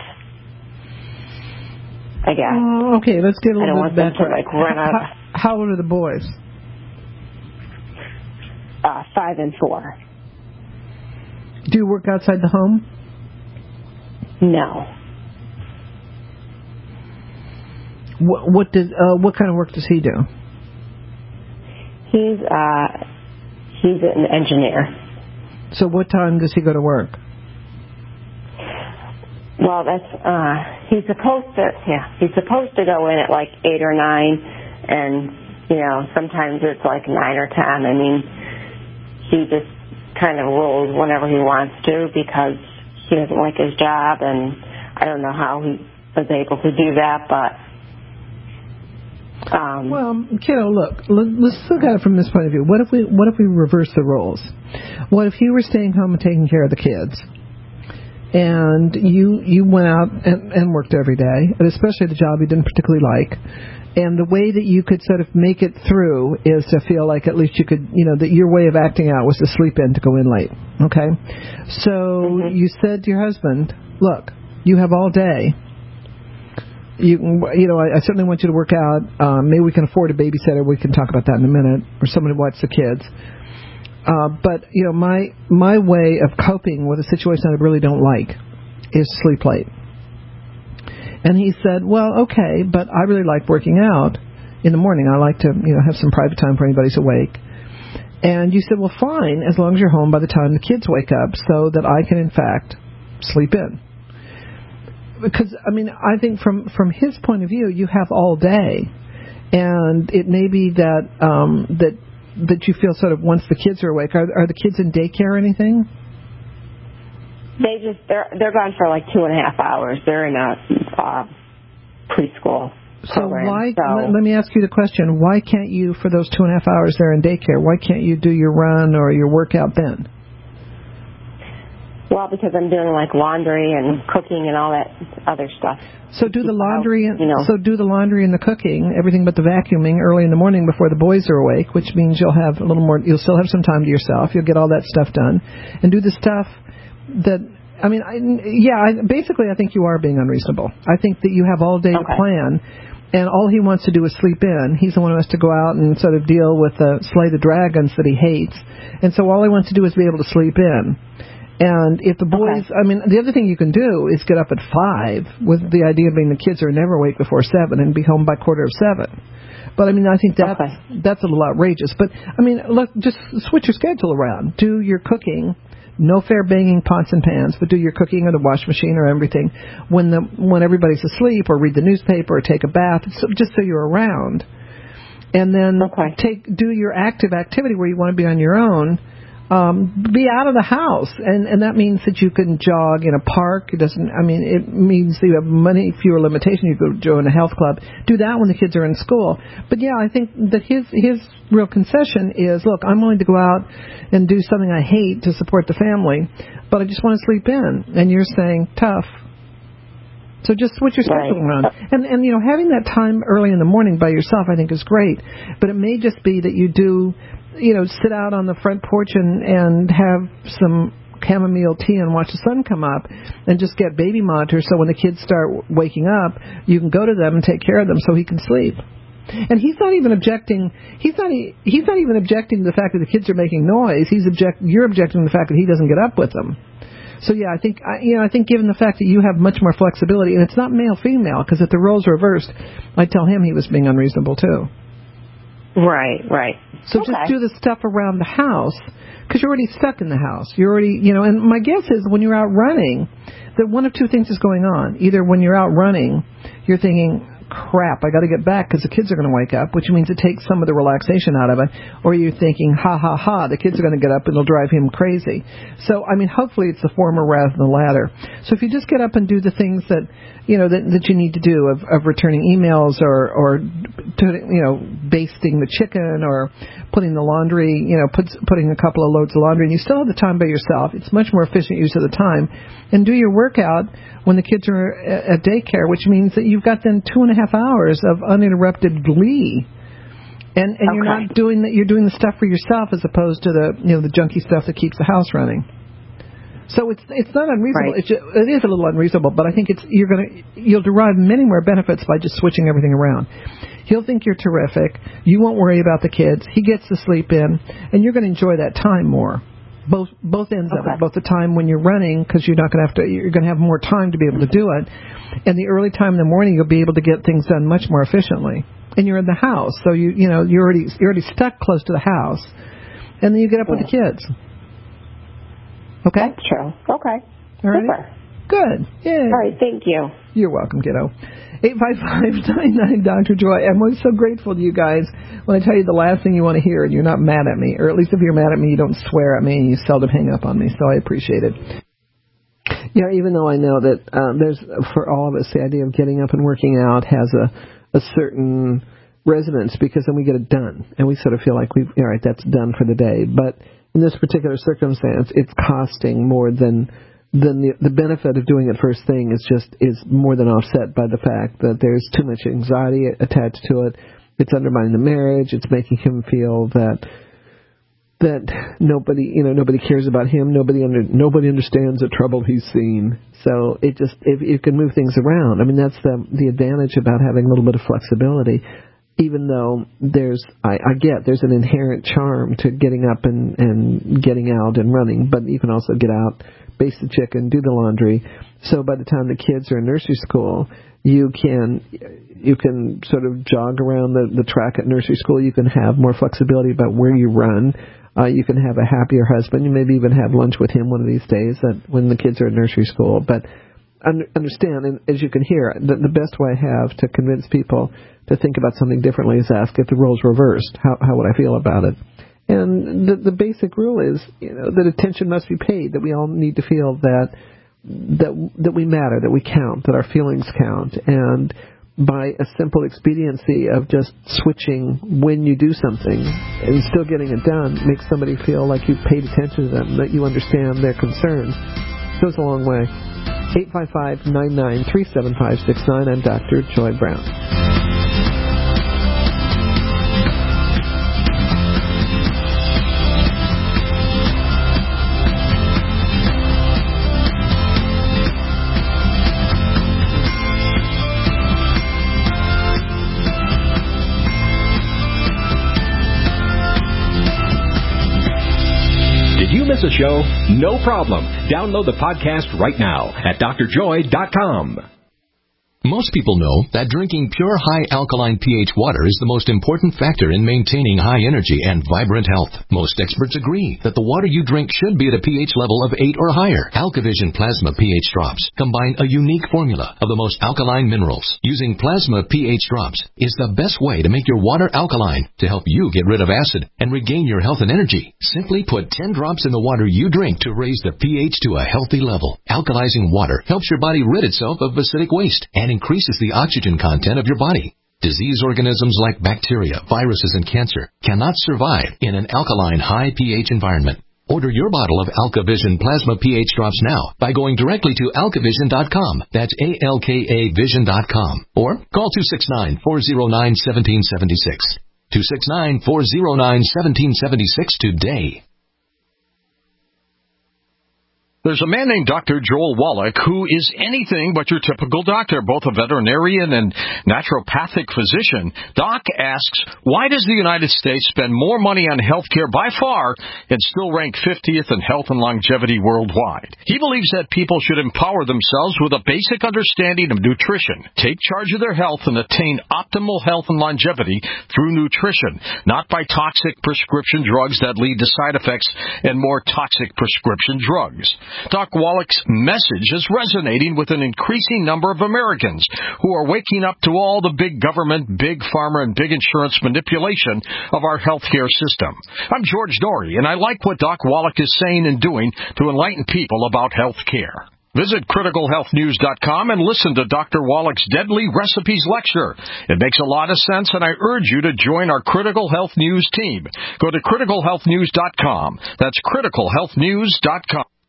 I guess. Oh, okay, let's get a I don't little want bit them back. to, like, run out. How, how old are the boys? Uh, five and four. Do you work outside the home? No. What, what does uh, what kind of work does he do? He's uh, he's an engineer. So what time does he go to work? Well, that's uh, he's supposed to. Yeah, he's supposed to go in at like eight or nine, and you know sometimes it's like nine or ten. I mean, he just kind of rolls whenever he wants to because he doesn't like his job, and I don't know how he was able to do that, but. Um, well, kiddo, look. Let's look at it from this point of view. What if we what if we reverse the roles? What if you were staying home and taking care of the kids? And you you went out and, and worked every day, and especially the job you didn't particularly like. And the way that you could sort of make it through is to feel like at least you could, you know, that your way of acting out was to sleep in to go in late. Okay? So mm-hmm. you said to your husband, look, you have all day. You you know, I, I certainly want you to work out. Um, maybe we can afford a babysitter. We can talk about that in a minute, or someone to watch the kids. Uh, but, you know, my my way of coping with a situation I really don't like is sleep late. And he said, well, okay, but I really like working out in the morning. I like to, you know, have some private time before anybody's awake. And you said, well, fine, as long as you're home by the time the kids wake up so that I can, in fact, sleep in. Because, I mean, I think from, from his point of view, you have all day. And it may be that um, that... that you feel sort of once the kids are awake. Are, are the kids in daycare or anything? They just, they're they're gone for like two and a half hours. They're in a uh, preschool So program. why, so let, let me ask you the question, why can't you, for those two and a half hours they're in daycare, why can't you do your run or your workout then? Well, because I'm doing like laundry and cooking and all that other stuff. So do the laundry, and, you know. so do the laundry and the cooking, everything but the vacuuming early in the morning before the boys are awake, which means you'll have a little more, you'll still have some time to yourself. You'll get all that stuff done, and do the stuff that, I mean, I, yeah, I, basically I think you are being unreasonable. I think that you have all day okay. to plan, and all he wants to do is sleep in. He's the one who has to go out and sort of deal with the slay the dragons that he hates, and so all he wants to do is be able to sleep in. And if the boys, okay. I mean, the other thing you can do is get up at five with the idea being the kids are never awake before seven and be home by quarter of seven. But, I mean, I think that's, okay. that's a little outrageous. But, I mean, look, just switch your schedule around. Do your cooking, no fair banging pots and pans, but do your cooking or the wash machine or everything when the when everybody's asleep, or read the newspaper or take a bath, so, just so you're around. And then okay. take do your active activity where you want to be on your own. Um, be out of the house, and, and that means that you can jog in a park. It doesn't. I mean, it means that you have many fewer limitations. You could join a health club. Do that when the kids are in school. But yeah, I think that his his real concession is, look, I'm willing to go out and do something I hate to support the family, but I just want to sleep in. And you're saying tough. So just switch your schedule right. around. And, and, you know, having that time early in the morning by yourself, I think, is great. But it may just be that you do, you know, sit out on the front porch and, and have some chamomile tea and watch the sun come up, and just get baby monitors so when the kids start waking up, you can go to them and take care of them so he can sleep. And he's not even objecting. He's not. He's not even objecting to the fact that the kids are making noise. He's object. You're objecting to the fact that he doesn't get up with them. So yeah, I think you know. I think given the fact that you have much more flexibility, and it's not male female, because if the roles were reversed, I'd tell him he was being unreasonable too. Right, right. So okay. just do the stuff around the house, because you're already stuck in the house. You're already, you know. And my guess is when you're out running, that one of two things is going on. Either when you're out running, you're thinking, crap, I got to get back because the kids are going to wake up, which means it takes some of the relaxation out of it. Or you're thinking, ha, ha, ha, the kids are going to get up and it'll drive him crazy. So, I mean, hopefully it's the former rather than the latter. So if you just get up and do the things that, you know, that, that you need to do of, of returning emails or, or to, you know, basting the chicken or putting the laundry, you know, put, putting a couple of loads of laundry, and you still have the time by yourself. It's much more efficient use of the time. And do your workout when the kids are at daycare, which means that you've got then two and a half hours of uninterrupted glee. And and okay. you're not doing that. You're doing the stuff for yourself as opposed to the you know the junky stuff that keeps the house running. So it's it's not unreasonable. Right. It's just, it is a little unreasonable, but I think it's you're gonna you'll derive many more benefits by just switching everything around. He'll think you're terrific. You won't worry about the kids. He gets to sleep in, and you're going to enjoy that time more. Both both ends okay. of it. Both the time when you're running, because you're not going to have to. You're going to have more time to be able to do it, and the early time in the morning, you'll be able to get things done much more efficiently. And you're in the house, so you you know you're already you're already stuck close to the house, and then you get up yeah. with the kids. Okay. That's true. Okay. All right. Super. Good. Yeah. All right. Thank you. You're welcome, kiddo. eight five five, nine nine, Doctor Joy. I'm always so grateful to you guys when I tell you the last thing you want to hear and you're not mad at me. Or at least if you're mad at me, you don't swear at me and you seldom hang up on me. So I appreciate it. Yeah, even though I know that um, there's, for all of us, the idea of getting up and working out has a, a certain resonance because then we get it done. And we sort of feel like, we've, all right, that's done for the day. But in this particular circumstance, it's costing more than... then the, the benefit of doing it first thing is just is more than offset by the fact that there's too much anxiety attached to it. It's undermining the marriage. It's making him feel that that nobody you know nobody cares about him. Nobody under nobody understands the trouble he's seen. So it just if you can move things around. I mean that's the the advantage about having a little bit of flexibility. Even though there's, I, I get, there's an inherent charm to getting up and, and getting out and running, but you can also get out, base the chicken, do the laundry. So by the time the kids are in nursery school, you can you can sort of jog around the, the track at nursery school. You can have more flexibility about where you run. Uh, you can have a happier husband. You maybe even have lunch with him one of these days that when the kids are in nursery school. But understand, and as you can hear, the, the best way I have to convince people to think about something differently is ask if the roles reversed, how how would I feel about it? And the the basic rule is, you know, that attention must be paid, that we all need to feel that that that we matter, that we count, that our feelings count. And by a simple expediency of just switching when you do something and still getting it done makes somebody feel like you've paid attention to them, that you understand their concerns. It goes a long way. eight five five, nine nine, three seven five six nine. I'm Doctor Joy Brown. Miss a show? No problem. Download the podcast right now at D R joy dot com. Most people know that drinking pure high alkaline pH water is the most important factor in maintaining high energy and vibrant health. Most experts agree that the water you drink should be at a pH level of eight or higher. AlkaVision Plasma pH Drops combine a unique formula of the most alkaline minerals. Using Plasma pH Drops is the best way to make your water alkaline to help you get rid of acid and regain your health and energy. Simply put ten drops in the water you drink to raise the pH to a healthy level. Alkalizing water helps your body rid itself of acidic waste and increases the oxygen content of your body. Disease organisms like bacteria, viruses, and cancer cannot survive in an alkaline high pH environment. Order your bottle of AlkaVision Plasma pH Drops now by going directly to alka vision dot com. That's A L K A vision dot com. Or call two six nine, four zero nine, one seven seven six. two six nine, four zero nine, one seven seven six today. There's a man named Doctor Joel Wallach who is anything but your typical doctor, both a veterinarian and naturopathic physician. Doc asks, why does the United States spend more money on health care by far and still rank fiftieth in health and longevity worldwide? He believes that people should empower themselves with a basic understanding of nutrition, take charge of their health, and attain optimal health and longevity through nutrition, not by toxic prescription drugs that lead to side effects and more toxic prescription drugs. Doc Wallach's message is resonating with an increasing number of Americans who are waking up to all the big government, big pharma, and big insurance manipulation of our healthcare system. I'm George Dory, and I like what Doc Wallach is saying and doing to enlighten people about health care. Visit critical health news dot com and listen to Doctor Wallach's Deadly Recipes lecture. It makes a lot of sense, and I urge you to join our Critical Health News team. Go to critical health news dot com. That's critical health news dot com.